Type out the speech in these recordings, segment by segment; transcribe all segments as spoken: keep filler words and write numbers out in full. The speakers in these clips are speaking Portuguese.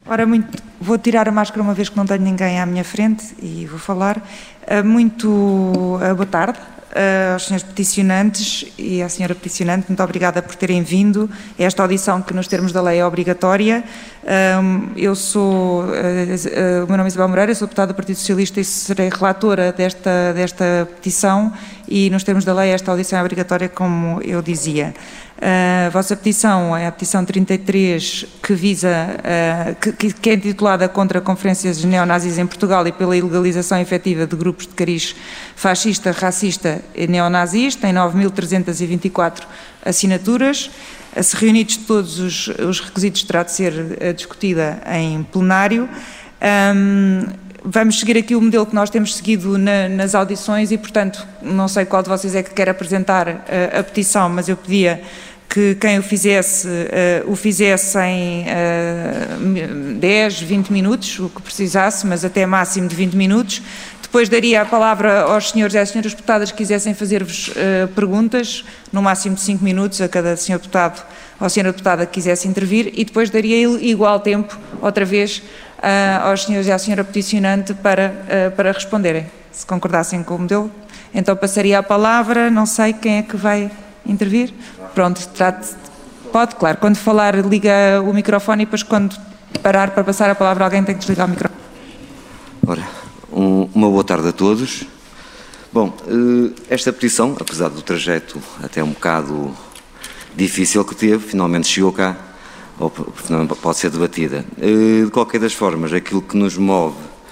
Ora, muito, vou tirar a máscara uma vez que não tenho ninguém à minha frente e vou falar. Muito boa tarde aos senhores peticionantes e à senhora peticionante. Muito obrigada por terem vindo. Esta audição, que nos termos da lei é obrigatória. Eu sou, o meu nome é Isabel Moreira, sou deputada do Partido Socialista e serei relatora desta, desta petição, e nos termos da lei esta audição é obrigatória, como eu dizia. A vossa petição é a petição trinta e três, que visa, uh, que, que é intitulada Contra Conferências Neonazis em Portugal e pela ilegalização efetiva de grupos de cariz fascista, racista e neonazis. Tem nove mil trezentas e vinte e quatro assinaturas. Se reunidos todos os, os requisitos, terá de ser uh, discutida em plenário. Um, Vamos seguir aqui o modelo que nós temos seguido na, nas audições e, portanto, não sei qual de vocês é que quer apresentar uh, a petição, mas eu pedia que quem o fizesse, uh, o fizesse em uh, dez, vinte minutos, o que precisasse, mas até máximo de vinte minutos. Depois daria a palavra aos senhores e às senhoras deputadas que quisessem fazer-vos uh, perguntas, no máximo de cinco minutos a cada senhor deputado ou senhora deputada que quisesse intervir, e depois daria igual tempo, outra vez, uh, aos senhores e à senhora peticionante para, uh, para responderem, se concordassem com o modelo. Então passaria a palavra, não sei quem é que vai intervir. Pronto, trate, pode, claro, quando falar liga o microfone e depois quando parar para passar a palavra alguém tem que desligar o microfone. Ora, um, uma boa tarde a todos. Bom, esta petição, apesar do trajeto até um bocado difícil que teve, finalmente chegou cá, ou pode ser debatida. De qualquer das formas, aquilo que nos move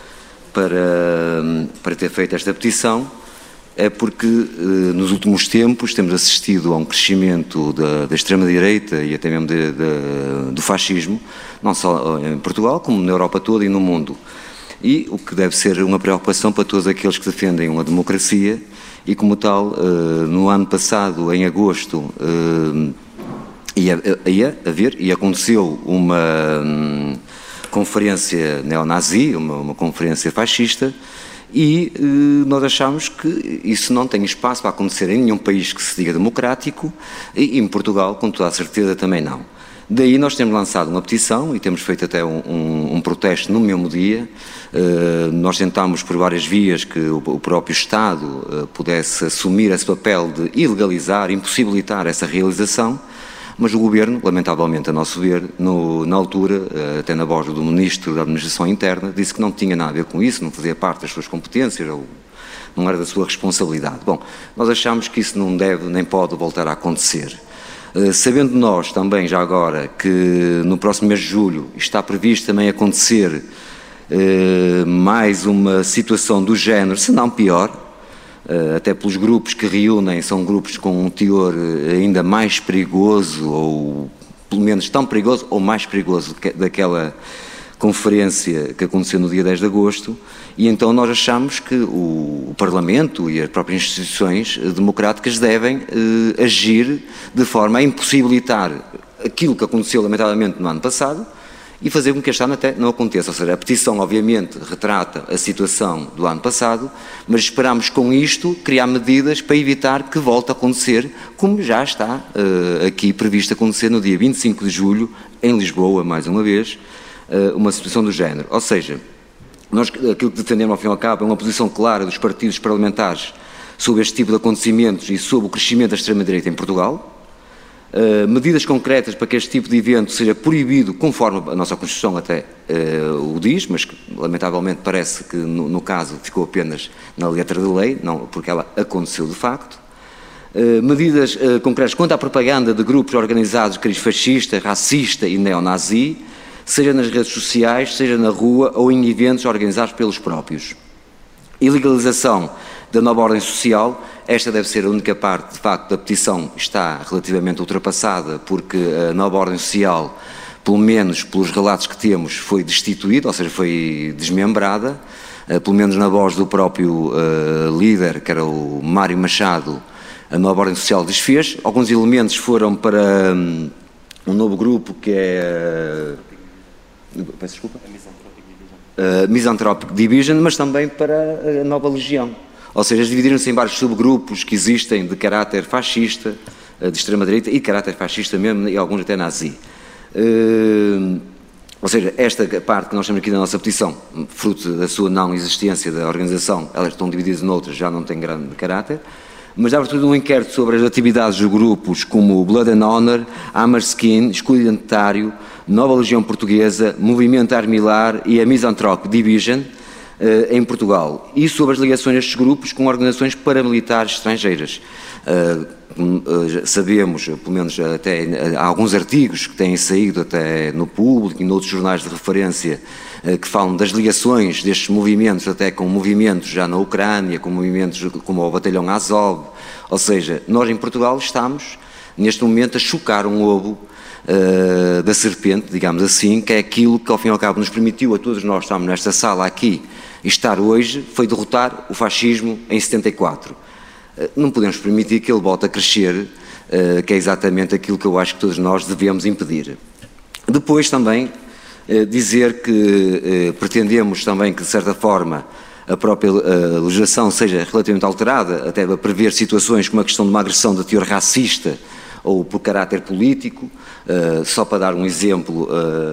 para, para ter feito esta petição é porque nos últimos tempos temos assistido a um crescimento da, da extrema-direita e até mesmo de, de, do fascismo, não só em Portugal, como na Europa toda e no mundo. E o que deve ser uma preocupação para todos aqueles que defendem uma democracia, e como tal, no ano passado, em agosto, ia, ia haver, e aconteceu uma conferência neonazi, uma, uma conferência fascista, e nós achamos que isso não tem espaço para acontecer em nenhum país que se diga democrático, e em Portugal, com toda a certeza, também não. Daí nós temos lançado uma petição e temos feito até um, um, um protesto no mesmo dia. Uh, nós tentámos por várias vias que o, o próprio Estado uh, pudesse assumir esse papel de ilegalizar, impossibilitar essa realização, mas o Governo, lamentavelmente a nosso ver, no, na altura, uh, até na voz do Ministro da Administração Interna, disse que não tinha nada a ver com isso, não fazia parte das suas competências, ou não era da sua responsabilidade. Bom, nós achamos que isso não deve nem pode voltar a acontecer. Uh, sabendo nós também, já agora, que no próximo mês de julho está previsto também acontecer uh, mais uma situação do género, se não pior, uh, até pelos grupos que reúnem, são grupos com um teor ainda mais perigoso, ou pelo menos tão perigoso ou mais perigoso que, daquela conferência que aconteceu no dia dez de agosto, e então nós achamos que o, o Parlamento e as próprias instituições democráticas devem eh, agir de forma a impossibilitar aquilo que aconteceu lamentavelmente no ano passado e fazer com que este ano até não aconteça. Ou seja, a petição obviamente retrata a situação do ano passado, mas esperamos com isto criar medidas para evitar que volte a acontecer, como já está eh, aqui previsto acontecer no dia vinte e cinco de julho, em Lisboa, mais uma vez, uma situação do género. Ou seja, nós, aquilo que defendemos ao fim e ao cabo é uma posição clara dos partidos parlamentares sobre este tipo de acontecimentos e sobre o crescimento da extrema-direita em Portugal, uh, medidas concretas para que este tipo de evento seja proibido, conforme a nossa Constituição até uh, o diz, mas que lamentavelmente parece que no, no caso ficou apenas na letra da lei, não, porque ela aconteceu de facto. Uh, medidas uh, concretas quanto à propaganda de grupos organizados de cariz fascista, racista e neonazi, seja nas redes sociais, seja na rua ou em eventos organizados pelos próprios. Ilegalização da nova ordem social, esta deve ser a única parte, de facto, da petição está relativamente ultrapassada, porque a nova ordem social, pelo menos pelos relatos que temos, foi destituída, ou seja, foi desmembrada, pelo menos na voz do próprio uh, líder, que era o Mário Machado, a nova ordem social desfez. Alguns elementos foram para um, um novo grupo que é... Peço desculpa? A Misanthropic Division. Uh, Misanthropic Division, mas também para a Nova Legião. Ou seja, dividiram-se em vários subgrupos que existem de caráter fascista, uh, de extrema-direita e de caráter fascista mesmo, e alguns até nazi. Uh, Ou seja, esta parte que nós temos aqui na nossa petição, fruto da sua não existência da organização, elas estão divididas noutras, já não tem grande caráter, mas há sobretudo um inquérito sobre as atividades dos grupos como Blood and Honor, Hammerskin, Escudo Identitário, Nova Legião Portuguesa, Movimento Armilar e a Misanthrope Division eh, em Portugal, e sobre as ligações destes grupos com organizações paramilitares estrangeiras. Uh, uh, sabemos, pelo menos até uh, há alguns artigos que têm saído até no Público e noutros jornais de referência uh, que falam das ligações destes movimentos até com movimentos já na Ucrânia, com movimentos como o Batalhão Azov, ou seja, nós em Portugal estamos neste momento a chocar um ovo uh, da serpente, digamos assim, que é aquilo que ao fim e ao cabo nos permitiu a todos nós estarmos nesta sala aqui e estar hoje, foi derrotar o fascismo em setenta e quatro. Não podemos permitir que ele volte a crescer, que é exatamente aquilo que eu acho que todos nós devemos impedir. Depois também dizer que pretendemos também que de certa forma a própria legislação seja relativamente alterada, até a prever situações como a questão de uma agressão de teor racista ou por caráter político. Só para dar um exemplo,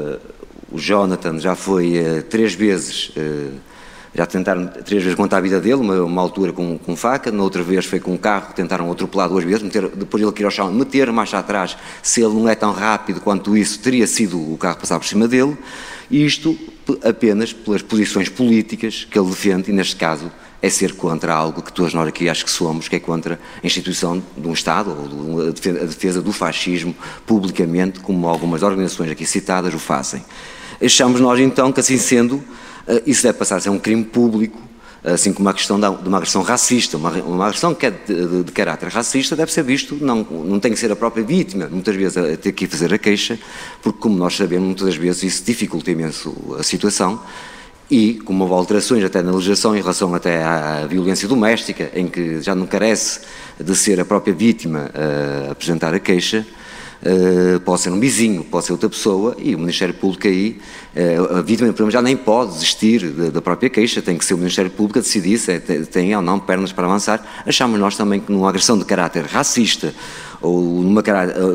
o Jonathan já foi três vezes... Já tentaram três vezes contar a vida dele, uma, uma altura com, com faca, na outra vez foi com um carro, tentaram atropelar duas vezes, meter, depois ele cair ao chão, meter marcha atrás, se ele não é tão rápido quanto isso, teria sido o carro passar por cima dele, e isto apenas pelas posições políticas que ele defende, e neste caso é ser contra algo que todos nós aqui acho que somos, que é contra a instituição de um Estado, ou a defesa do fascismo, publicamente, como algumas organizações aqui citadas o fazem. Achamos nós então que assim sendo, isso deve passar a ser um crime público, assim como a questão de uma agressão racista, uma, uma agressão que é de, de, de caráter racista deve ser visto, não, não tem que ser a própria vítima, muitas vezes a ter que ir fazer a queixa, porque como nós sabemos, muitas das vezes isso dificulta imenso a situação, e como houve alterações até na legislação em relação até à violência doméstica, em que já não carece de ser a própria vítima a apresentar a queixa, Uh, pode ser um vizinho, pode ser outra pessoa, e o Ministério Público aí, uh, a vítima já nem pode desistir da, da própria queixa, tem que ser o Ministério Público a decidir se é, tem ou não pernas para avançar. Achamos nós também que numa agressão de caráter racista, ou numa,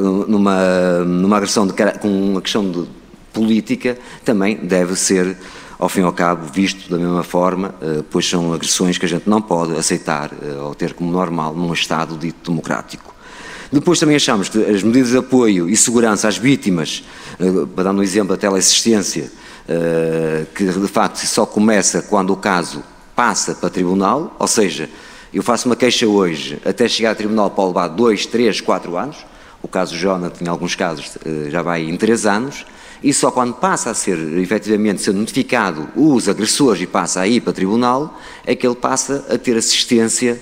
numa, numa agressão de, com uma questão de política, também deve ser, ao fim e ao cabo, visto da mesma forma, uh, pois são agressões que a gente não pode aceitar uh, ou ter como normal num Estado dito democrático. Depois também achamos que as medidas de apoio e segurança às vítimas, para dar um exemplo da teleassistência, que de facto só começa quando o caso passa para tribunal, ou seja, eu faço uma queixa hoje, até chegar a tribunal pode levar dois, três, quatro anos, o caso Jonathan em alguns casos já vai em três anos, e só quando passa a ser efetivamente ser notificado os agressores e passa a ir para tribunal, é que ele passa a ter assistência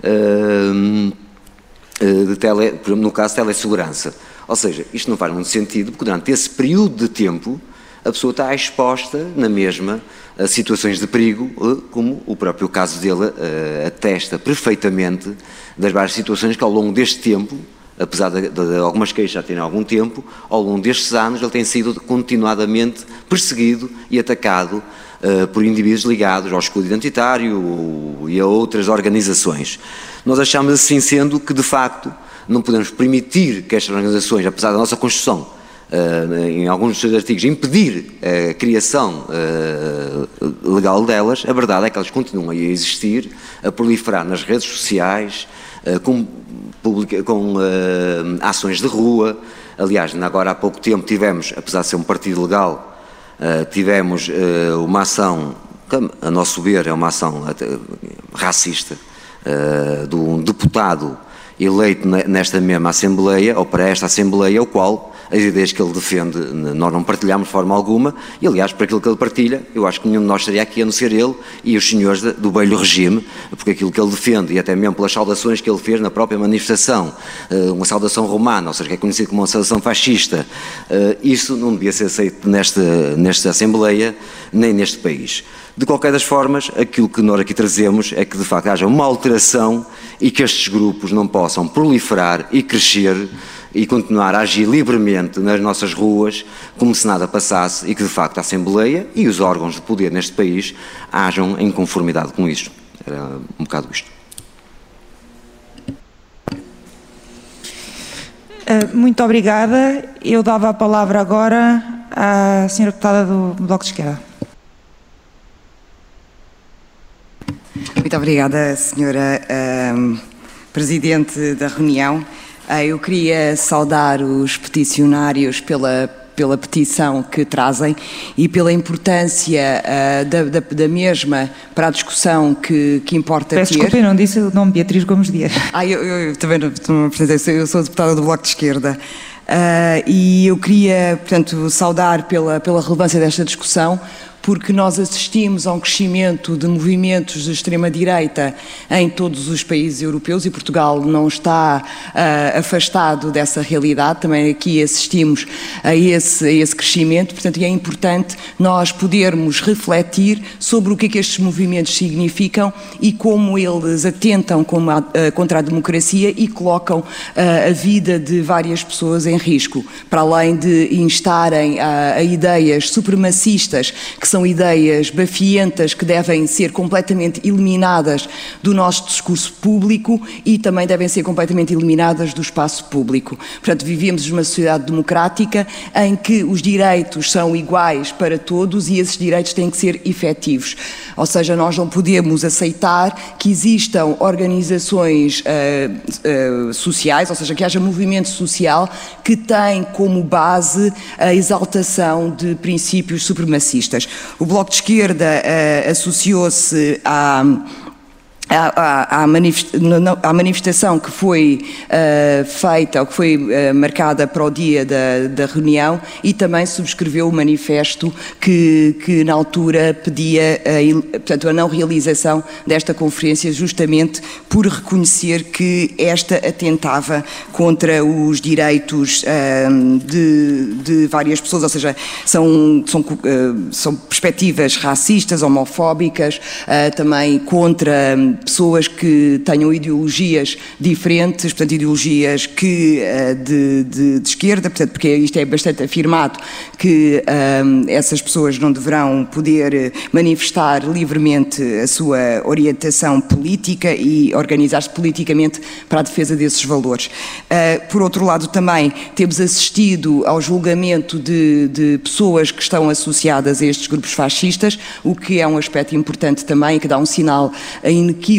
de tele, no caso de telesegurança. Ou seja, isto não faz muito sentido, porque durante esse período de tempo a pessoa está exposta na mesma a situações de perigo, como o próprio caso dele uh, atesta perfeitamente das várias situações que ao longo deste tempo, apesar de, de, de algumas queixas já terem algum tempo, ao longo destes anos ele tem sido continuadamente perseguido e atacado uh, por indivíduos ligados ao escudo identitário e a outras organizações. Nós achamos assim sendo que, de facto, não podemos permitir que estas organizações, apesar da nossa Constituição, uh, em alguns dos seus artigos, impedir a criação uh, legal delas, a verdade é que elas continuam a existir, a proliferar nas redes sociais, uh, com, publica, com uh, ações de rua. Aliás, agora há pouco tempo tivemos, apesar de ser um partido legal, uh, tivemos uh, uma ação, que, a nosso ver, é uma ação uh, racista, Uh, de um deputado eleito nesta mesma Assembleia, ou para esta Assembleia, o qual as ideias que ele defende nós não partilhamos de forma alguma, e aliás, por aquilo que ele partilha, eu acho que nenhum de nós estaria aqui a não ser ele e os senhores do velho regime, porque aquilo que ele defende, e até mesmo pelas saudações que ele fez na própria manifestação, uh, uma saudação romana, ou seja, que é conhecido como uma saudação fascista, uh, isso não devia ser aceito nesta, nesta Assembleia, nem neste país. De qualquer das formas, aquilo que nós aqui trazemos é que de facto haja uma alteração e que estes grupos não possam proliferar e crescer e continuar a agir livremente nas nossas ruas como se nada passasse e que de facto a Assembleia e os órgãos de poder neste país hajam em conformidade com isto. Era um bocado isto. Muito obrigada. Eu dava a palavra agora à senhora deputada do Bloco de Esquerda. Muito obrigada, senhora um, Presidente da reunião. Uh, eu queria saudar os peticionários pela, pela petição que trazem e pela importância uh, da, da, da mesma para a discussão que, que importa Peço ter. Desculpa, eu não disse o nome Beatriz Gomes Dias. Ah, eu, eu, eu também não, não me apresentei, eu sou deputada do Bloco de Esquerda. Uh, e eu queria, portanto, saudar pela, pela relevância desta discussão, porque nós assistimos a um crescimento de movimentos de extrema-direita em todos os países europeus e Portugal não está uh, afastado dessa realidade, também aqui assistimos a esse, a esse crescimento, portanto é importante nós podermos refletir sobre o que é que estes movimentos significam e como eles atentam como a, uh, contra a democracia e colocam uh, a vida de várias pessoas em risco, para além de instarem a, a ideias supremacistas que são ideias bafientas que devem ser completamente eliminadas do nosso discurso público e também devem ser completamente eliminadas do espaço público. Portanto, vivemos numa sociedade democrática em que os direitos são iguais para todos e esses direitos têm que ser efetivos. Ou seja, nós não podemos aceitar que existam organizações uh, uh, sociais, ou seja, que haja movimento social que tem como base a exaltação de princípios supremacistas. O Bloco de Esquerda uh, associou-se à, à, à, à manifestação que foi uh, feita, ou que foi uh, marcada para o dia da, da reunião e também subscreveu o manifesto que, que na altura pedia a, portanto, a não realização desta conferência justamente por reconhecer que esta atentava contra os direitos uh, de, de várias pessoas, ou seja, são, são, uh, são perspectivas racistas, homofóbicas, uh, também contra pessoas que tenham ideologias diferentes, portanto ideologias que, uh, de, de, de esquerda, portanto, porque isto é bastante afirmado que um, essas pessoas não deverão poder manifestar livremente a sua orientação política e organizar-se politicamente para a defesa desses valores. Uh, por outro lado, também temos assistido ao julgamento de, de pessoas que estão associadas a estes grupos fascistas, o que é um aspecto importante também, que dá um sinal inequívoco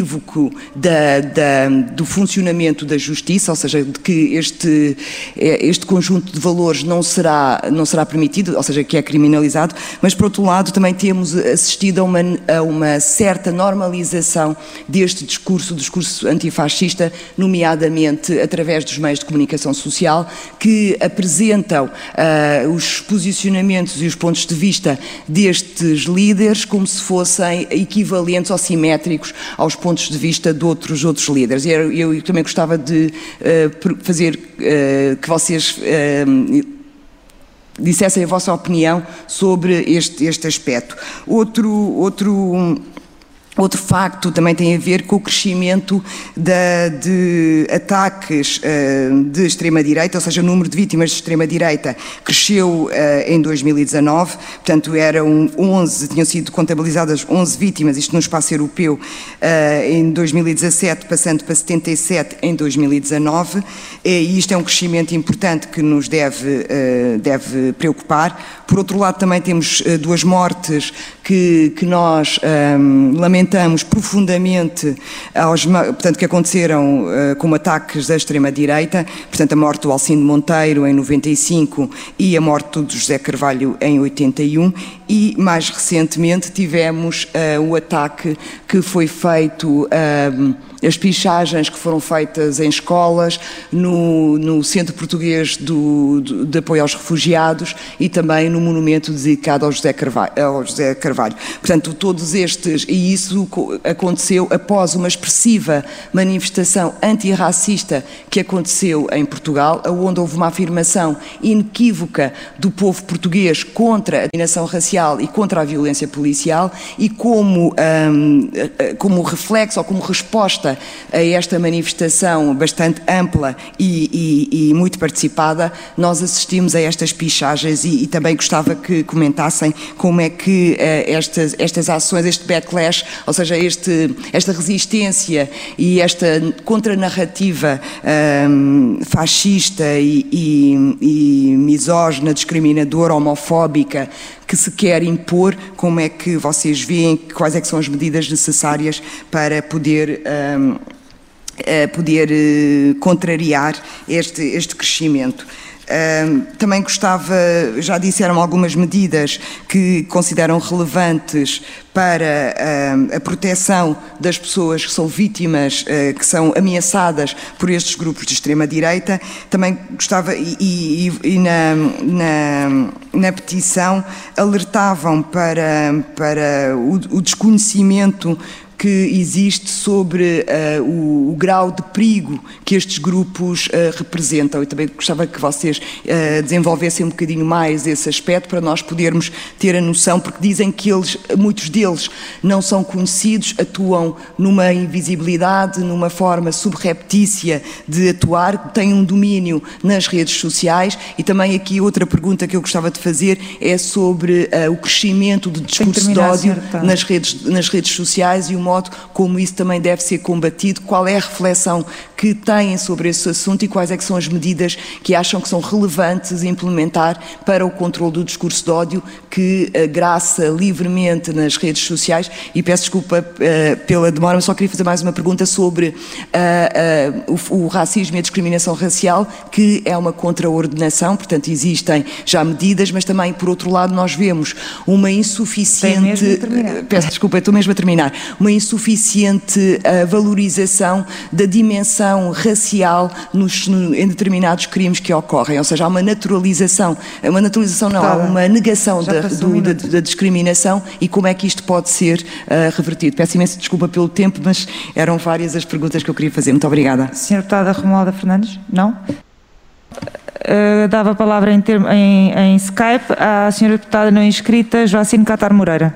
da, da, do funcionamento da justiça, ou seja, de que este, este conjunto de valores não será, não será permitido, ou seja, que é criminalizado, mas por outro lado também temos assistido a uma, a uma certa normalização deste discurso, discurso antifascista, nomeadamente através dos meios de comunicação social, que apresentam uh, os posicionamentos e os pontos de vista destes líderes como se fossem equivalentes ou simétricos aos pontos de vista de outros, outros líderes. E eu, eu também gostava de uh, fazer uh, que vocês uh, dissessem a vossa opinião sobre este, este aspecto. Outro, outro, um, outro facto também tem a ver com o crescimento da, de ataques uh, de extrema-direita, ou seja, o número de vítimas de extrema-direita cresceu uh, em dois mil e dezanove, portanto eram onze, tinham sido contabilizadas onze vítimas, isto no espaço europeu, uh, em dois mil e dezassete, passando para setenta e sete em dois mil e dezanove, e isto é um crescimento importante que nos deve, uh, deve preocupar. Por outro lado, também temos uh, duas mortes que, que nós um, lamentamos profundamente, aos, portanto, que aconteceram uh, como ataques da extrema-direita, portanto, a morte do Alcindo Monteiro em noventa e cinco e a morte do José Carvalho em oitenta e um, e mais recentemente tivemos uh, o ataque que foi feito, uh, as pichagens que foram feitas em escolas, no, no Centro Português do, do, de Apoio aos Refugiados e também no monumento dedicado ao José Carvalho. Ao José Carvalho. Portanto, todos estes, e isso aconteceu após uma expressiva manifestação antirracista que aconteceu em Portugal, onde houve uma afirmação inequívoca do povo português contra a discriminação racial e contra a violência policial e como, um, como reflexo ou como resposta resposta a esta manifestação bastante ampla e, e, e muito participada, nós assistimos a estas pichagens e, e também gostava que comentassem como é que uh, estas, estas ações, este backlash, ou seja, este, esta resistência e esta contranarrativa um, fascista e, e, e misógina, discriminadora, homofóbica que se quer impor, como é que vocês veem, quais é que são as medidas necessárias para poder, um, poder uh, contrariar este, este crescimento. Uh, também gostava, já disseram algumas medidas que consideram relevantes para uh, a proteção das pessoas que são vítimas, uh, que são ameaçadas por estes grupos de extrema-direita. Também gostava, e, e, e na, na, na petição alertavam para, para o, o desconhecimento que existe sobre uh, o, o grau de perigo que estes grupos uh, representam. Eu também gostava que vocês uh, desenvolvessem um bocadinho mais esse aspecto para nós podermos ter a noção, porque dizem que eles, muitos deles não são conhecidos, atuam numa invisibilidade, numa forma subreptícia de atuar, têm um domínio nas redes sociais. E também aqui outra pergunta que eu gostava de fazer é sobre uh, o crescimento do discurso de ódio nas redes, nas redes sociais e o modo como isso também deve ser combatido, qual é a reflexão que têm sobre esse assunto e quais é que são as medidas que acham que são relevantes implementar para o controle do discurso de ódio que graça livremente nas redes sociais. E peço desculpa uh, pela demora, mas só queria fazer mais uma pergunta sobre uh, uh, o, o racismo e a discriminação racial, que é uma contraordenação, portanto existem já medidas, mas também por outro lado nós vemos uma insuficiente, peço desculpa, estou mesmo a terminar, uma insuficiente uh, valorização da dimensão racial nos, no, em determinados crimes que ocorrem, ou seja, há uma naturalização, uma naturalização não, tá, há uma negação da, do, da, da discriminação e como é que isto pode ser uh, revertido. Peço imensa desculpa pelo tempo, mas eram várias as perguntas que eu queria fazer. Muito obrigada. senhora Deputada Romualda Fernandes, não? Uh, dava a palavra em, termo, em, em Skype à senhora Deputada não inscrita, Joacine Catar Moreira.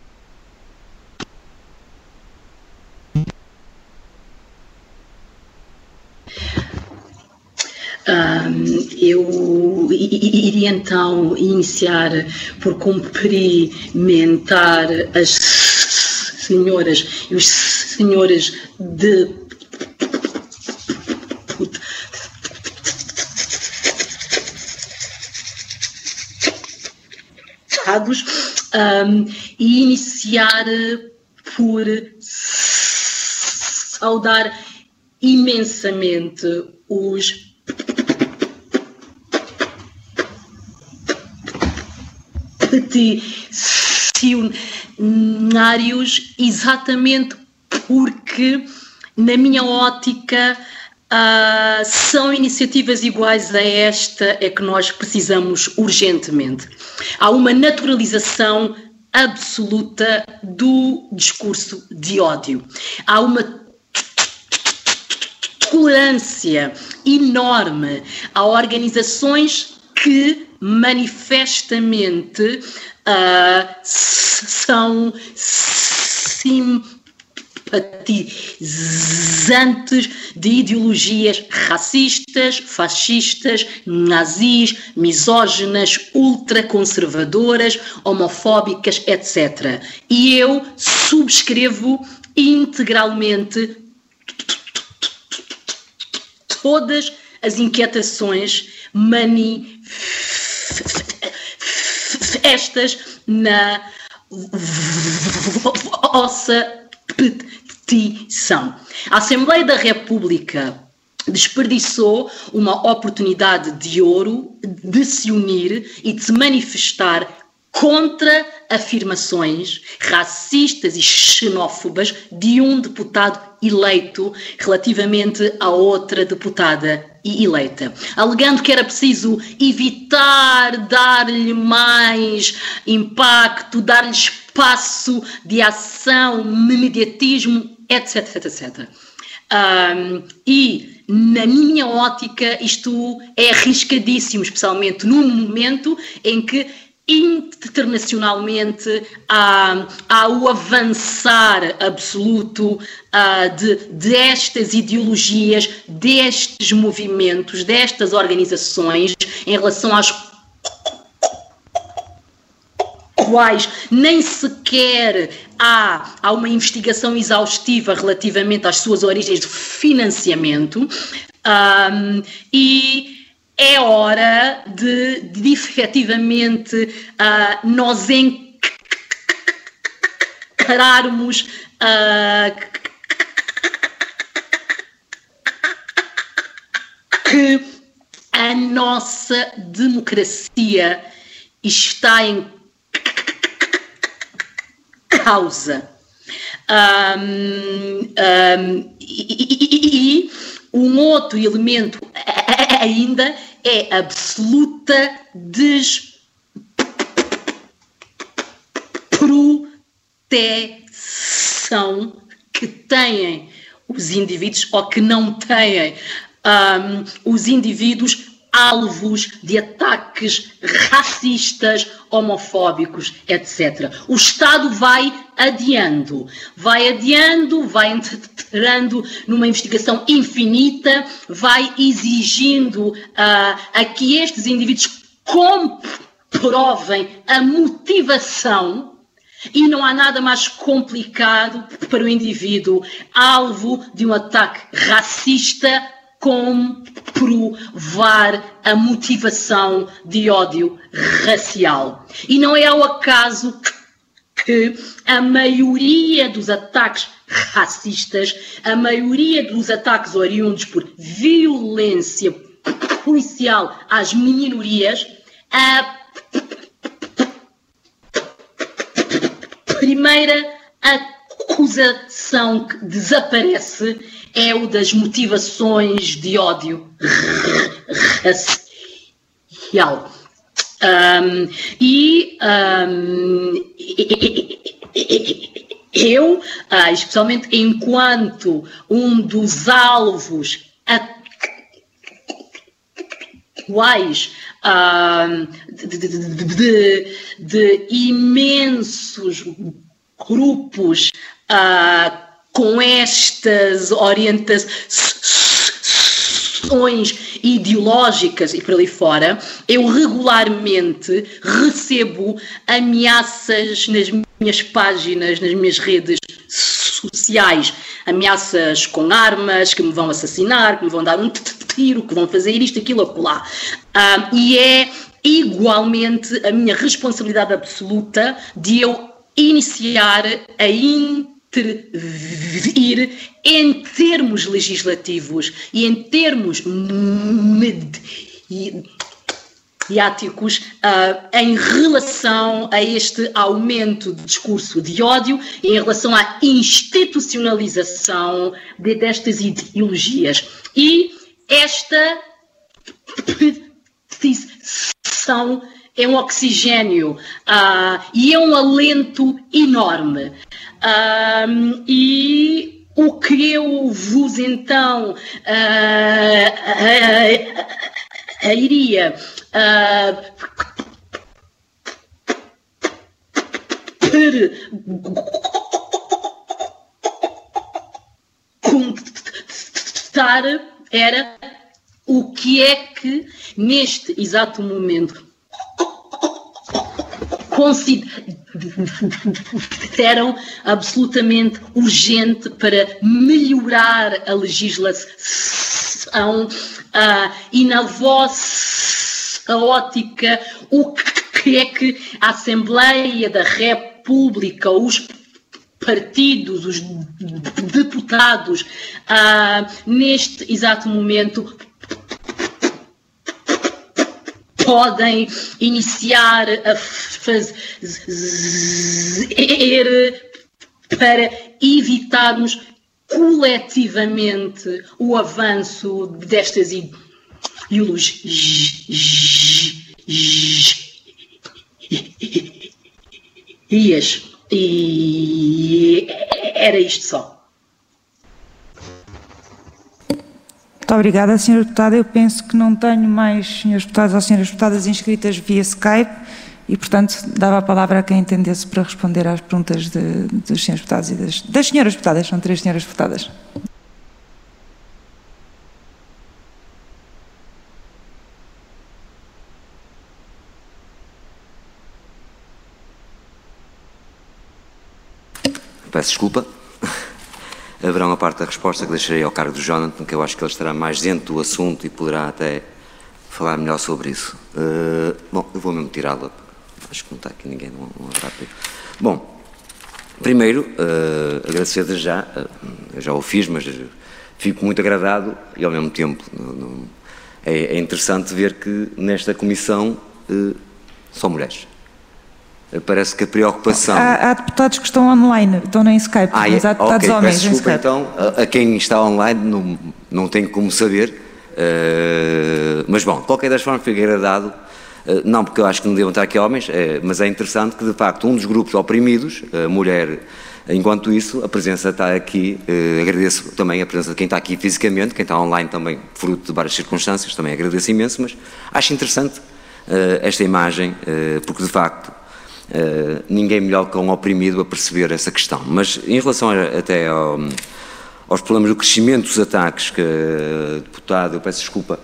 Um, eu iria então iniciar por cumprimentar as senhoras e os senhores de deputados um, e iniciar por saudar imensamente os peticionários, exatamente porque, na minha ótica, uh, são iniciativas iguais a esta é que nós precisamos urgentemente. Há uma naturalização absoluta do discurso de ódio. Há uma tolerância enorme a organizações que manifestamente uh, são simpatizantes de ideologias racistas, fascistas, nazis, misóginas, ultraconservadoras, homofóbicas, etcétera. E eu subscrevo integralmente todas as inquietações manifestas na vossa petição. A Assembleia da República desperdiçou uma oportunidade de ouro de se unir e de se manifestar contra afirmações racistas e xenófobas de um deputado eleito relativamente a outra deputada eleita, alegando que era preciso evitar dar-lhe mais impacto, dar-lhe espaço de ação, mediatismo, etc, etc, etcétera. Um, e, na minha ótica, isto é arriscadíssimo, especialmente num momento em que internacionalmente há, há o avançar absoluto uh, de, destas ideologias, destes movimentos, destas organizações em relação às quais nem sequer há, há uma investigação exaustiva relativamente às suas origens de financiamento, um, e é hora de, de efetivamente uh, nós encararmos uh, que a nossa democracia está em causa. Um, um, e, e um outro elemento ainda é a absoluta desproteção que têm os indivíduos ou que não têm um, os indivíduos alvos de ataques racistas, homofóbicos, etcétera. O Estado vai adiando, vai adiando, vai entrando numa investigação infinita, vai exigindo uh, a que estes indivíduos comprovem a motivação, e não há nada mais complicado para o indivíduo alvo de um ataque racista comprovar a motivação de ódio racial. E não é ao acaso que a maioria dos ataques racistas, a maioria dos ataques oriundos por violência policial às minorias, a primeira acusação que desaparece é o das motivações de ódio racial. Um, e um, eu, uh, especialmente enquanto um dos alvos atuais uh, de, de, de, de, de imensos grupos uh, com estas orientações ideológicas e por ali fora, eu regularmente recebo ameaças nas minhas páginas, nas minhas redes sociais, ameaças com armas, que me vão assassinar, que me vão dar um tiro, que vão fazer isto, aquilo, acolá. Uh, e é igualmente a minha responsabilidade absoluta de eu iniciar a intervir em termos legislativos e em termos mediáticos uh, em relação a este aumento de discurso de ódio e em relação à institucionalização de, destas ideologias. E esta petição é um oxigênio uh, e é um alento enorme. Uh, e o que eu vos então uh, uh, uh, iria uh, perguntar era o que é que neste exato momento consideram absolutamente urgente para melhorar a legislação uh, e na vossa ótica o que é que a Assembleia da República, os partidos, os deputados uh, neste exato momento podem iniciar a fazer para evitarmos coletivamente o avanço destas ideologias. E era isto só. Muito obrigada, senhora Deputada. Eu penso que não tenho mais senhores deputados ou senhoras deputadas inscritas via Skype. E, portanto, dava a palavra a quem entendesse para responder às perguntas de, dos senhores deputados e das, das senhoras deputadas. São três senhoras deputadas. Peço desculpa. Haverá uma parte da resposta que deixarei ao cargo do Jonathan, que eu acho que ele estará mais dentro do assunto e poderá até falar melhor sobre isso. Uh, bom, eu vou mesmo tirá-la. Acho que não está aqui ninguém, não, não haverá perigo. Bom, primeiro, uh, agradecer desde já, uh, eu já o fiz, mas fico muito agradado e ao mesmo tempo não, não, é, é interessante ver que nesta comissão uh, são mulheres. Uh, parece que a preocupação... Há, há deputados que estão online, estão nem Skype, ah, mas há deputados okay, homens peço desculpa, em Skype. Então, a, a quem está online não, não tenho como saber, uh, mas bom, de qualquer das formas fico agradado. Não porque eu acho que não devam estar aqui homens, mas é interessante que, de facto, um dos grupos oprimidos, a mulher, enquanto isso, a presença está aqui, agradeço também a presença de quem está aqui fisicamente, quem está online também, fruto de várias circunstâncias, também agradeço imenso, mas acho interessante esta imagem, porque, de facto, ninguém melhor que um oprimido a perceber essa questão. Mas, em relação até ao, aos problemas do crescimento dos ataques, que a deputada, eu peço desculpa,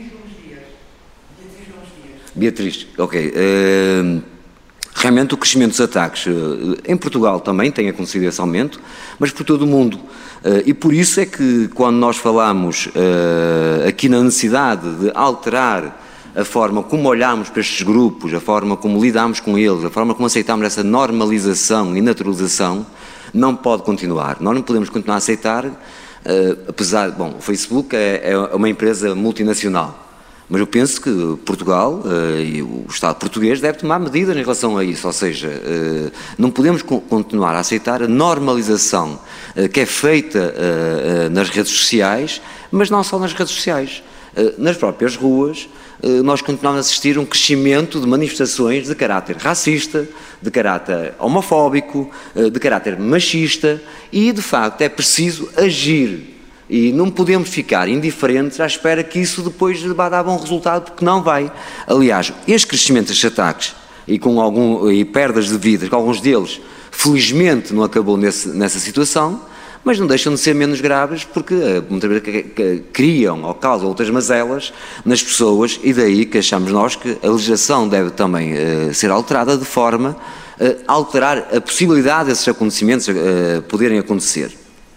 Beatriz, ok. Uh, realmente o crescimento dos ataques uh, em Portugal também tem acontecido esse aumento, mas por todo o mundo. Uh, e por isso é que quando nós falamos uh, aqui na necessidade de alterar a forma como olhamos para estes grupos, a forma como lidamos com eles, a forma como aceitamos essa normalização e naturalização, não pode continuar. Nós não podemos continuar a aceitar, uh, apesar, bom, o Facebook é, é uma empresa multinacional. Mas eu penso que Portugal uh, e o Estado português deve tomar medidas em relação a isso, ou seja, uh, não podemos co continuar a aceitar a normalização uh, que é feita uh, uh, nas redes sociais, mas não só nas redes sociais, uh, nas próprias ruas, uh, nós continuamos a assistir a um crescimento de manifestações de caráter racista, de caráter homofóbico, uh, de caráter machista e, de facto, é preciso agir. E não podemos ficar indiferentes à espera que isso depois vá dar bom resultado, porque não vai. Aliás, este crescimento destes ataques e, com algum, e perdas de vidas, que alguns deles, felizmente, não acabou nesse, nessa situação, mas não deixam de ser menos graves porque muitas vezes criam ou causam outras mazelas nas pessoas e daí que achamos nós que a legislação deve também uh, ser alterada de forma a alterar a possibilidade desses acontecimentos uh, poderem acontecer.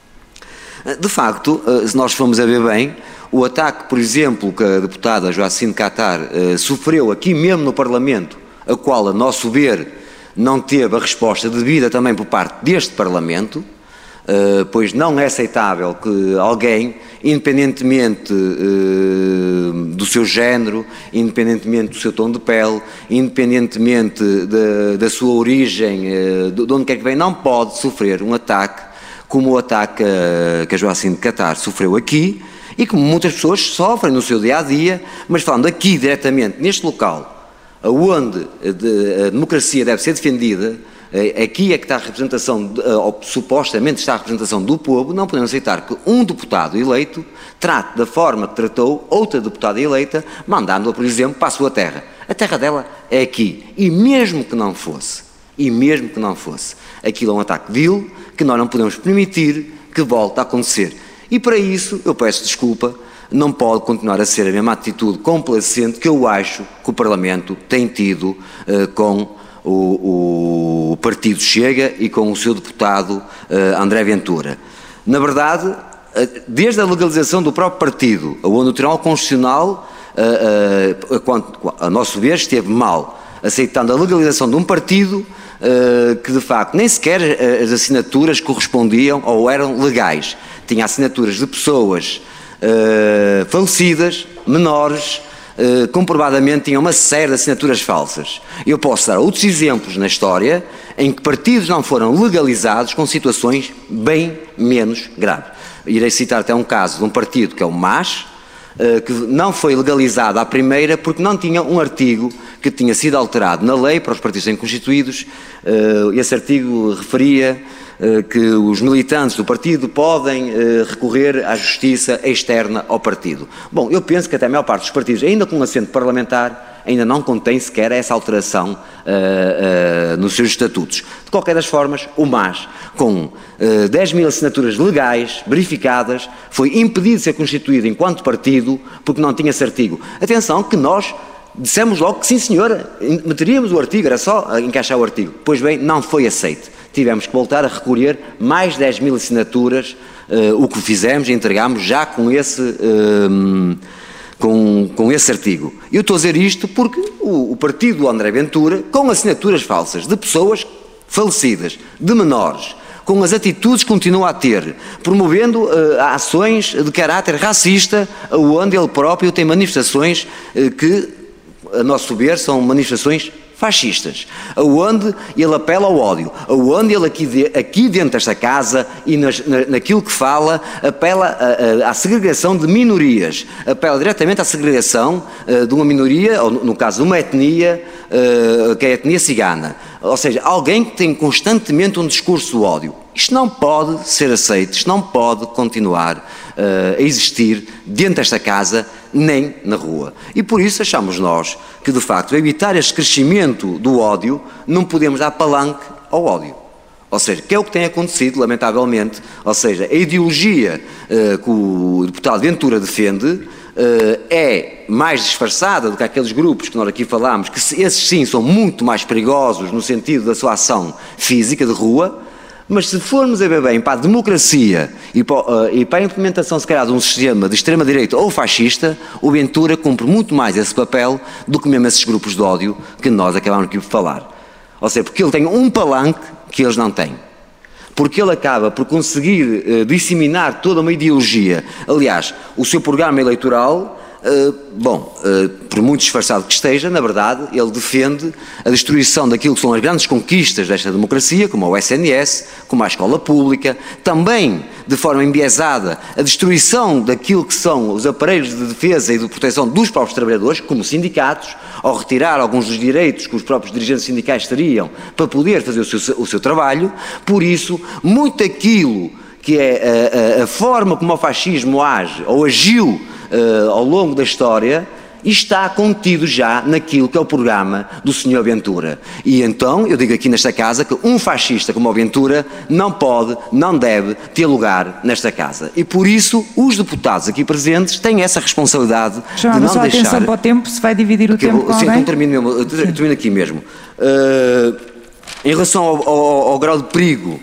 De facto, se nós formos a ver bem, o ataque, por exemplo, que a deputada Joacine Catar uh, sofreu aqui mesmo no Parlamento, a qual, a nosso ver, não teve a resposta devida também por parte deste Parlamento, uh, pois não é aceitável que alguém, independentemente uh, do seu género, independentemente do seu tom de pele, independentemente de, da sua origem, uh, de onde quer que venha, não pode sofrer um ataque como o ataque que a Joacine Catar sofreu aqui e como muitas pessoas sofrem no seu dia-a-dia, mas falando aqui diretamente, neste local, onde a democracia deve ser defendida, aqui é que está a representação, ou supostamente está a representação do povo, não podemos aceitar que um deputado eleito trate da forma que tratou outra deputada eleita, mandando-a, por exemplo, para a sua terra. A terra dela é aqui, e mesmo que não fosse, e mesmo que não fosse, aquilo é um ataque vil, que nós não podemos permitir que volte a acontecer. E para isso, eu peço desculpa, não pode continuar a ser a mesma atitude complacente que eu acho que o Parlamento tem tido uh, com o, o Partido Chega e com o seu deputado uh, André Ventura. Na verdade, uh, desde a legalização do próprio partido, onde o Tribunal Constitucional, uh, uh, quanto, a nosso ver, esteve mal, aceitando a legalização de um partido Uh, que de facto nem sequer as assinaturas correspondiam ou eram legais. Tinha assinaturas de pessoas uh, falecidas, menores, uh, comprovadamente tinha uma série de assinaturas falsas. Eu posso dar outros exemplos na história em que partidos não foram legalizados com situações bem menos graves. Irei citar até um caso de um partido que é o M A S, uh, que não foi legalizado à primeira porque não tinha um artigo que tinha sido alterado na lei para os partidos constituídos. Uh, esse artigo referia uh, que os militantes do partido podem uh, recorrer à justiça externa ao partido. Bom, eu penso que até a maior parte dos partidos, ainda com um assento parlamentar, ainda não contém sequer essa alteração uh, uh, nos seus estatutos. De qualquer das formas, o M A S, com uh, dez mil assinaturas legais, verificadas, foi impedido de ser constituído enquanto partido porque não tinha esse artigo. Atenção que nós dissemos logo que sim senhora, meteríamos o artigo, era só encaixar o artigo. Pois bem, não foi aceito. Tivemos que voltar a recolher mais dez mil assinaturas, uh, o que fizemos e entregámos já com esse, uh, com, com esse artigo. Eu estou a dizer isto porque o, o partido do André Ventura, com assinaturas falsas de pessoas falecidas, de menores, com as atitudes que continua a ter, promovendo uh, ações de caráter racista, onde ele próprio tem manifestações uh, que, a nosso ver, são manifestações fascistas, aonde ele apela ao ódio, aonde ele aqui, de, aqui dentro desta casa e nas, na, naquilo que fala, apela a, a, à segregação de minorias, apela diretamente à segregação uh, de uma minoria, ou no caso de uma etnia, uh, que é a etnia cigana, ou seja, alguém que tem constantemente um discurso de ódio. Isto não pode ser aceito, isto não pode continuar uh, a existir dentro desta casa, nem na rua. E por isso achamos nós que, de facto, evitar este crescimento do ódio, não podemos dar palanque ao ódio. Ou seja, que é o que tem acontecido, lamentavelmente, ou seja, a ideologia uh, que o deputado Ventura defende uh, é mais disfarçada do que aqueles grupos que nós aqui falámos, que esses sim são muito mais perigosos no sentido da sua ação física de rua. Mas se formos a ver bem para a democracia e para, uh, e para a implementação, se calhar, de um sistema de extrema-direita ou fascista, o Ventura cumpre muito mais esse papel do que mesmo esses grupos de ódio que nós acabamos aqui de falar. Ou seja, porque ele tem um palanque que eles não têm. Porque ele acaba por conseguir uh, disseminar toda uma ideologia. Aliás, o seu programa eleitoral... Uh, bom, uh, por muito disfarçado que esteja, na verdade, ele defende a destruição daquilo que são as grandes conquistas desta democracia, como o S N S, como a escola pública, também, de forma enviesada, a destruição daquilo que são os aparelhos de defesa e de proteção dos próprios trabalhadores, como sindicatos, ao retirar alguns dos direitos que os próprios dirigentes sindicais teriam para poder fazer o seu, o seu trabalho. Por isso, muito daquilo que é a, a, a forma como o fascismo age, ou agiu, Uh, ao longo da história, está contido já naquilo que é o programa do senhor Ventura. E então, eu digo aqui nesta casa que um fascista como o Ventura não pode, não deve ter lugar nesta casa. E por isso, os deputados aqui presentes têm essa responsabilidade João, de não só deixar... atenção para o tempo, se vai dividir o tempo eu, com sim, alguém? então termino, mesmo, eu termino aqui mesmo. Uh, em relação ao, ao, ao grau de perigo...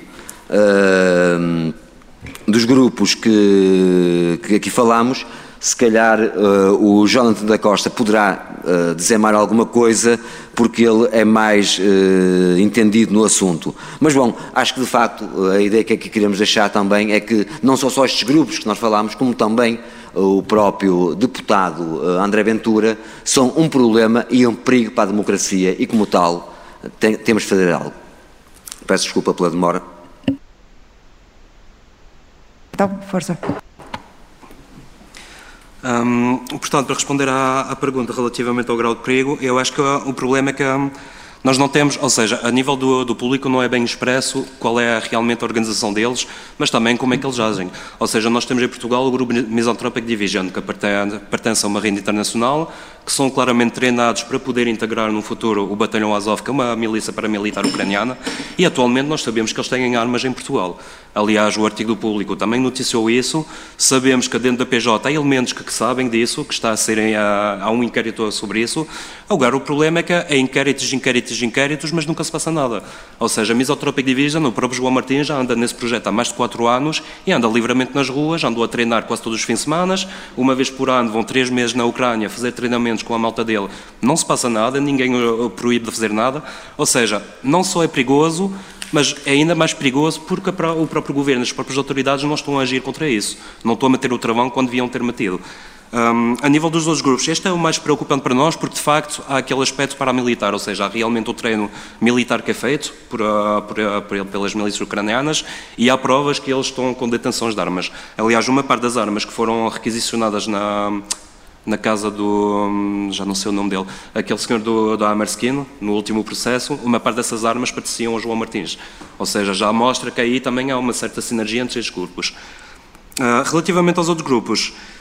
Uh, dos grupos que, que aqui falamos, se calhar uh, o Jonathan da Costa poderá uh, dizer mais alguma coisa, porque ele é mais uh, entendido no assunto. Mas bom, acho que de facto a ideia que aqui queremos deixar também é que não são só estes grupos que nós falamos, como também o próprio deputado uh, André Ventura, são um problema e um perigo para a democracia e como tal tem, temos de fazer algo. Peço desculpa pela demora. Então, força. Um, portanto, para responder à, à pergunta relativamente ao grau de perigo, eu acho que o problema é que um, nós não temos, ou seja, a nível do, do público não é bem expresso qual é realmente a organização deles, mas também como é que eles agem. Ou seja, nós temos em Portugal o grupo Misanthropic Division, que pertence, pertence a uma rede internacional, que são claramente treinados para poder integrar no futuro o Batalhão Azov, que é uma milícia paramilitar ucraniana, e atualmente nós sabemos que eles têm armas em Portugal. Aliás, o artigo do Público também noticiou isso. Sabemos que dentro da P J há elementos que, que sabem disso, que está a serem, há, há um inquérito sobre isso. Agora, o problema é que é inquéritos, inquéritos, inquéritos, mas nunca se passa nada. Ou seja, a Misanthropic Division, o próprio João Martins já anda nesse projeto há mais de quatro anos e anda livremente nas ruas, andou a treinar quase todos os fins de semana, uma vez por ano vão três meses na Ucrânia fazer treinamentos com a malta dele, não se passa nada, ninguém o proíbe de fazer nada. Ou seja, não só é perigoso, mas é ainda mais perigoso porque o próprio governo, as próprias autoridades não estão a agir contra isso, não estão a meter o travão quando deviam ter metido. Um, a nível dos outros grupos, este é o mais preocupante para nós porque de facto há aquele aspecto paramilitar, ou seja, há realmente o treino militar que é feito por, uh, por, uh, por, pelas milícias ucranianas e há provas que eles estão com detenções de armas. Aliás, uma parte das armas que foram requisicionadas na... na casa do, já não sei o nome dele, aquele senhor do, da Hammerskin, no último processo, uma parte dessas armas pertenciam ao João Martins. Ou seja, já mostra que aí também há uma certa sinergia entre estes grupos. Uh, relativamente aos outros grupos,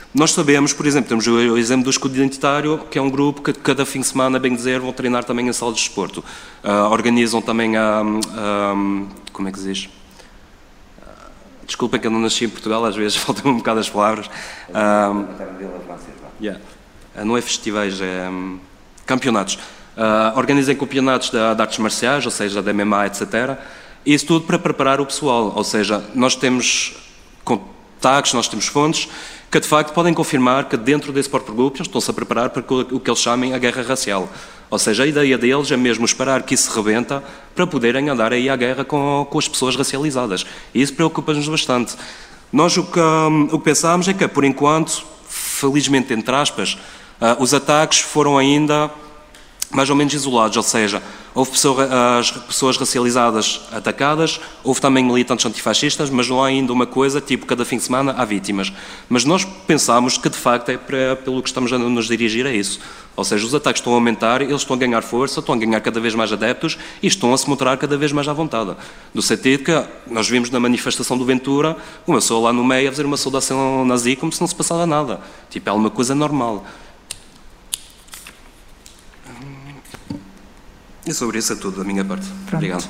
Nós sabemos, por exemplo, temos o exemplo do Escudo Identitário, que é um grupo que cada fim de semana, bem dizer, vão treinar também em salas de desporto. Uh, organizam também a... Um, como é que se diz? Desculpem que eu não nasci em Portugal, às vezes faltam um bocado as palavras. Um, yeah. Não é festivais, é um, campeonatos. Uh, organizem campeonatos de, de artes marciais, ou seja, de M M A, etcétera. Isso tudo para preparar o pessoal, ou seja, nós temos contactos, nós temos fontes que de facto podem confirmar que dentro desse próprio grupo eles estão-se a preparar para o que eles chamem a guerra racial. Ou seja, a ideia deles é mesmo esperar que isso rebenta para poderem andar aí à guerra com, com as pessoas racializadas. E isso preocupa-nos bastante. Nós o que, um, o que pensámos é que, por enquanto, felizmente, entre aspas, uh, os ataques foram ainda mais ou menos isolados, ou seja, houve pessoa, as pessoas racializadas atacadas, houve também militantes antifascistas, mas não há ainda uma coisa, tipo, cada fim de semana há vítimas. Mas nós pensámos que, de facto, é para, pelo que estamos a nos dirigir a isso. Ou seja, os ataques estão a aumentar, eles estão a ganhar força, estão a ganhar cada vez mais adeptos e estão a se mostrar cada vez mais à vontade. No sentido que nós vimos na manifestação do Ventura uma pessoa lá no meio a fazer uma saudação nazi como se não se passava nada. Tipo, é uma coisa normal. E sobre isso é tudo da minha parte. Pronto. Obrigado.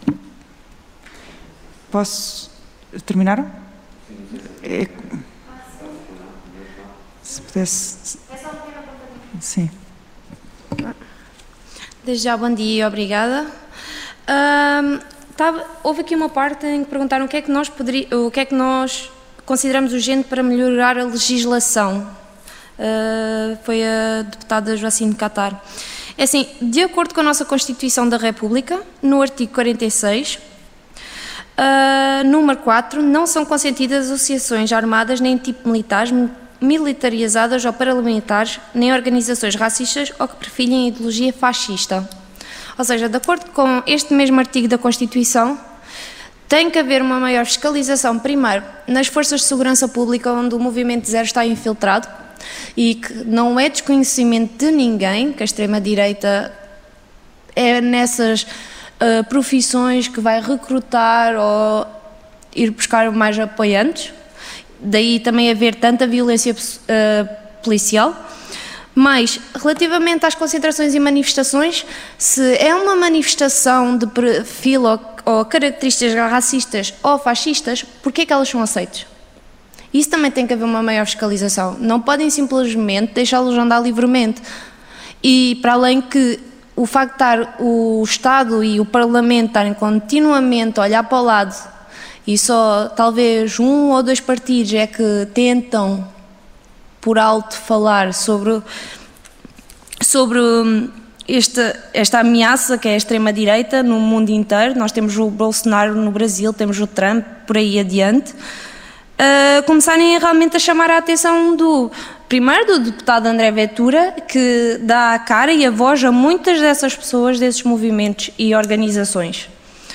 Posso... Terminaram? É... Se pudesse... Sim. Desde já, bom dia e obrigada. Uh, tava, houve aqui uma parte em que perguntaram o que é que nós, poderi, o que é que nós consideramos urgente para melhorar a legislação. Uh, foi a deputada Joacine Catar. É assim, de acordo com a nossa Constituição da República, no artigo quarenta e seis, uh, número quatro, não são consentidas associações armadas nem tipo militares, militarizadas ou paramilitares, nem organizações racistas ou que perfilhem a ideologia fascista. Ou seja, de acordo com este mesmo artigo da Constituição, tem que haver uma maior fiscalização, primeiro, nas forças de segurança pública, onde o movimento zero está infiltrado, e que não é desconhecimento de ninguém que a extrema-direita é nessas uh, profissões que vai recrutar ou ir buscar mais apoiantes. Daí também haver tanta violência uh, policial. Mas, relativamente às concentrações e manifestações, se é uma manifestação de perfil ou, ou características racistas ou fascistas, porquê é que elas são aceitas? Isso também tem que haver uma maior fiscalização. Não podem simplesmente deixá-los andar livremente. E, para além que o facto de estar o Estado e o Parlamento estarem continuamente a olhar para o lado e só talvez um ou dois partidos é que tentam por alto falar sobre, sobre esta, esta ameaça que é a extrema-direita no mundo inteiro. Nós temos o Bolsonaro no Brasil, temos o Trump, por aí adiante. Uh, começarem realmente a chamar a atenção do, primeiro, do deputado André Ventura, que dá a cara e a voz a muitas dessas pessoas, desses movimentos e organizações.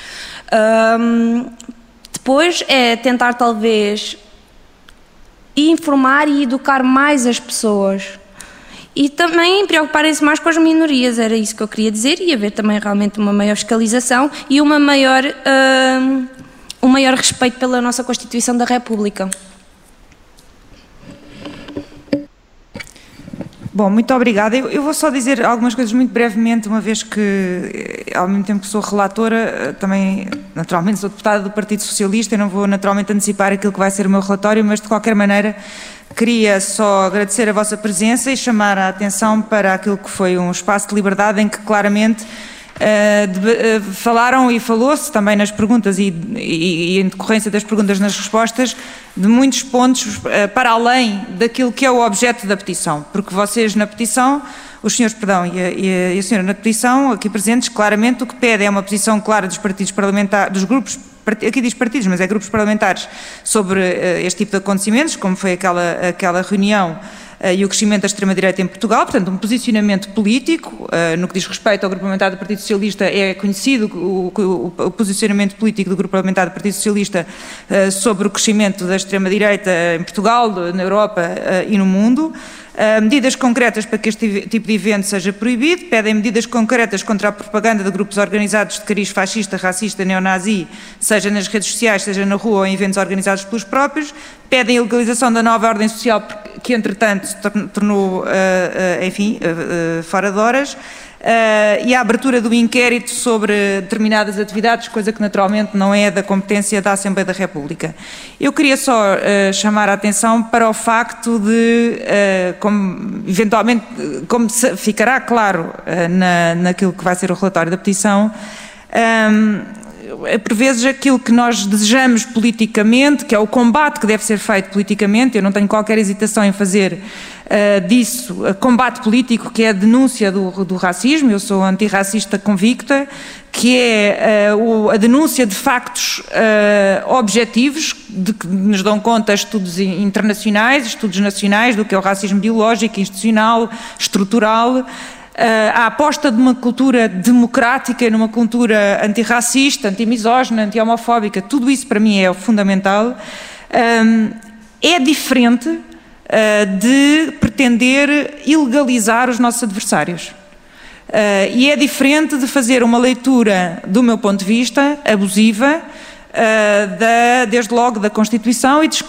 Um, depois é tentar talvez informar e educar mais as pessoas e também preocuparem-se mais com as minorias, era isso que eu queria dizer, e haver também realmente uma maior fiscalização e uma maior, uh, um maior respeito pela nossa Constituição da República. Bom, muito obrigada. Eu, eu vou só dizer algumas coisas muito brevemente, uma vez que, ao mesmo tempo que sou relatora, também, naturalmente, sou deputada do Partido Socialista e não vou, naturalmente, antecipar aquilo que vai ser o meu relatório, mas, de qualquer maneira, queria só agradecer a vossa presença e chamar a atenção para aquilo que foi um espaço de liberdade em que, claramente, Uh, de, uh, falaram e falou-se também nas perguntas e, e, e em decorrência das perguntas nas respostas de muitos pontos uh, para além daquilo que é o objeto da petição, porque vocês na petição, os senhores, perdão, e a, e a, e a senhora na petição, aqui presentes, claramente o que pede é uma posição clara dos partidos parlamentares, dos grupos, aqui diz partidos, mas é grupos parlamentares, sobre uh, este tipo de acontecimentos, como foi aquela, aquela reunião e o crescimento da extrema-direita em Portugal, portanto um posicionamento político, uh, no que diz respeito ao Grupo Parlamentar do Partido Socialista é conhecido o, o, o posicionamento político do Grupo Parlamentar do Partido Socialista uh, sobre o crescimento da extrema-direita em Portugal, na Europa uh, e no mundo. Uh, medidas concretas para que este tipo de evento seja proibido, pedem medidas concretas contra a propaganda de grupos organizados de cariz fascista, racista, neonazi, seja nas redes sociais, seja na rua ou em eventos organizados pelos próprios, pedem a legalização da nova ordem social que, entretanto, se tornou, uh, uh, enfim, uh, uh, fora de horas, Uh, e a abertura do inquérito sobre determinadas atividades, coisa que naturalmente não é da competência da Assembleia da República. Eu queria só uh, chamar a atenção para o facto de, uh, como, eventualmente, como ficará claro uh, na, naquilo que vai ser o relatório da petição, um, por vezes aquilo que nós desejamos politicamente, que é o combate que deve ser feito politicamente, eu não tenho qualquer hesitação em fazer uh, disso uh, combate político, que é a denúncia do, do racismo, eu sou antirracista convicta, que é uh, o, a denúncia de factos uh, objetivos, de que nos dão conta estudos internacionais, estudos nacionais, do que é o racismo biológico, institucional, estrutural. Uh, a aposta de uma cultura democrática, numa cultura antirracista, antimisógina, anti-homofóbica, tudo isso para mim é fundamental. Um, é diferente uh, de pretender ilegalizar os nossos adversários. Uh, e é diferente de fazer uma leitura, do meu ponto de vista, abusiva, uh, da, desde logo da Constituição e de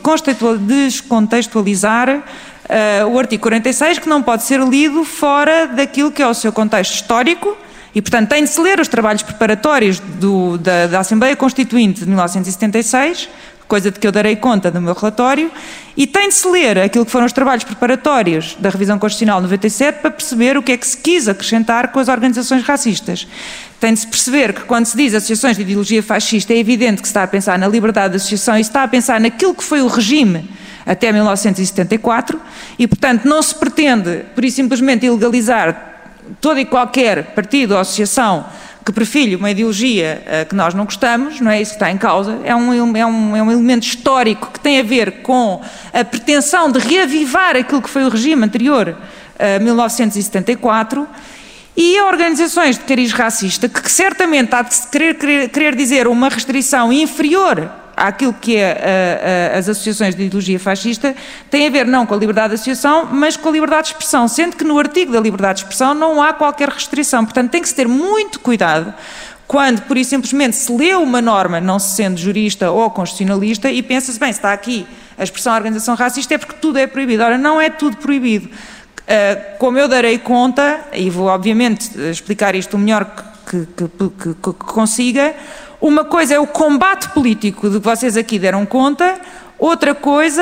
descontextualizar Uh, o artigo quarenta e seis, que não pode ser lido fora daquilo que é o seu contexto histórico e, portanto, tem de se ler os trabalhos preparatórios do, da, da Assembleia Constituinte de mil novecentos e setenta e seis, coisa de que eu darei conta no meu relatório, e tem de se ler aquilo que foram os trabalhos preparatórios da Revisão Constitucional noventa e sete para perceber o que é que se quis acrescentar com as organizações racistas. Tem de se perceber que quando se diz associações de ideologia fascista é evidente que se está a pensar na liberdade de associação e se está a pensar naquilo que foi o regime até mil novecentos e setenta e quatro, e, portanto, não se pretende, por isso simplesmente, ilegalizar todo e qualquer partido ou associação que perfilhe uma ideologia uh, que nós não gostamos, não é isso que está em causa, é um, é, um, é um elemento histórico que tem a ver com a pretensão de reavivar aquilo que foi o regime anterior a mil novecentos e setenta e quatro, e a organizações de cariz racista, que certamente há de querer, querer, querer dizer uma restrição inferior àquilo que é a, a, as associações de ideologia fascista, tem a ver não com a liberdade de associação, mas com a liberdade de expressão, sendo que no artigo da liberdade de expressão não há qualquer restrição. Portanto, tem que se ter muito cuidado quando, por isso simplesmente, se lê uma norma, não se sendo jurista ou constitucionalista, e pensa-se, bem, se está aqui a expressão organização racista é porque tudo é proibido. Ora, não é tudo proibido. Uh, como eu darei conta, e vou obviamente explicar isto o melhor que, que, que, que, que consiga, uma coisa é o combate político de que vocês aqui deram conta, outra coisa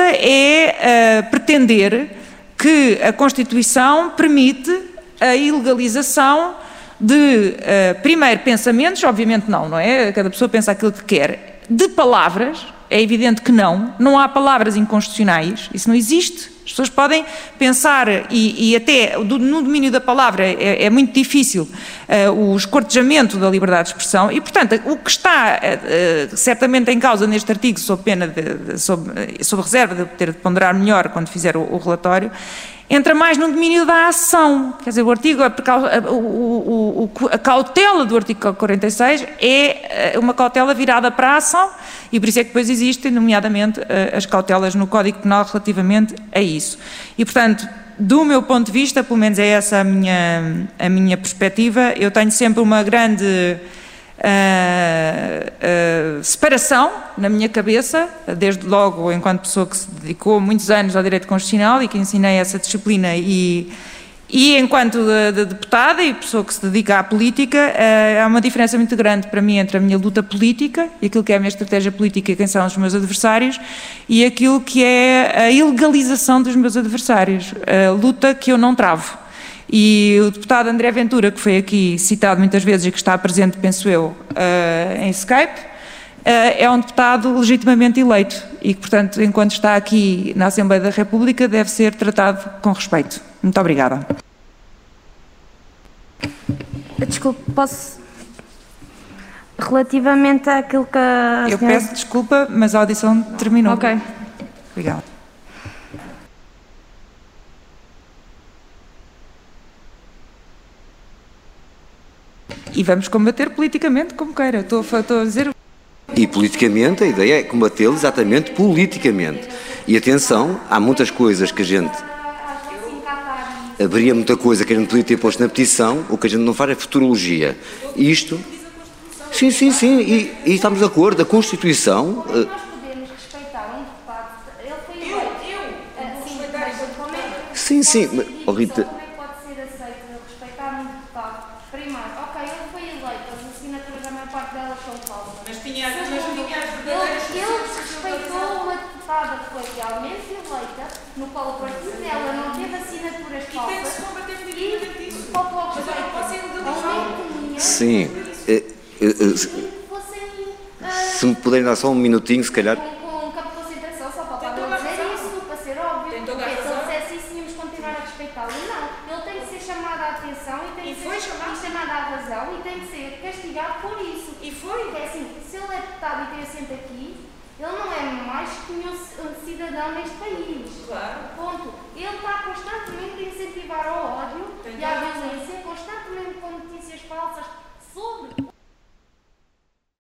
é uh, pretender que a Constituição permite a ilegalização de, uh, primeiro, pensamentos, obviamente não, não é? Cada pessoa pensa aquilo que quer, de palavras, é evidente que não, não há palavras inconstitucionais, isso não existe. As pessoas podem pensar, e, e até do, no domínio da palavra é, é muito difícil uh, o escortejamento da liberdade de expressão e, portanto, o que está uh, certamente em causa neste artigo, sob pena, de, de, sob, sob reserva de ter de ponderar melhor quando fizer o, o relatório, entra mais no domínio da ação. Quer dizer, o artigo, a, o, o, o, a cautela do artigo quarenta e seis é uma cautela virada para a ação e por isso é que depois existem, nomeadamente, as cautelas no Código Penal relativamente a isso. E, portanto, do meu ponto de vista, pelo menos é essa a minha, a minha perspectiva, eu tenho sempre uma grande Uh, uh, separação na minha cabeça, desde logo enquanto pessoa que se dedicou muitos anos ao direito constitucional e que ensinei essa disciplina e, e enquanto de, de deputada e pessoa que se dedica à política, uh, há uma diferença muito grande para mim entre a minha luta política e aquilo que é a minha estratégia política e quem são os meus adversários e aquilo que é a ilegalização dos meus adversários, a luta que eu não travo. E o deputado André Ventura, que foi aqui citado muitas vezes e que está presente, penso eu, uh, em Skype, uh, é um deputado legitimamente eleito e que, portanto, enquanto está aqui na Assembleia da República, deve ser tratado com respeito. Muito obrigada. Desculpe, posso... Relativamente àquilo que a Eu senhora... peço desculpa, mas a audição terminou. Ok. Obrigada. E vamos combater politicamente como queira. Estou, estou a dizer... E politicamente a ideia é combatê-lo exatamente politicamente. E atenção, há muitas coisas que a gente... haveria muita coisa que a gente podia ter posto na petição, o que a gente não faz é futurologia. Isto... Sim, sim, sim, e, e estamos de acordo, a Constituição... Como é que nós podemos respeitar um deputado? Ele foi eleito. Eu, eu, sim, como é que... Sim, sim, mas, oh, Rita... Como é que pode ser aceito respeitar um deputado? Primeiro, ok, ele foi eleito, as assinaturas, a maior parte delas são falsas. Mas tinha as verdadeiras... Ele respeitou uma deputada que foi realmente eleita, no qual o partido dela não teve assinaturas falsas. E tem que se combater politicamente isso. Mas eu não posso ser um Sim. Se me puderem dar só um minutinho, se calhar. Com um campo de concentração, só para dizer isso, para ser óbvio. Porque se ele dissesse isso, tínhamos que continuar a respeitá-lo. Não, ele tem que ser chamado à atenção e tem que ser chamado à razão e tem que ser castigado por isso. E foi? Porque é assim, se ele é deputado e tem assento aqui, ele não é mais que nenhum cidadão neste país. Claro. Ponto. Ele está constantemente a incentivar ao ódio e à violência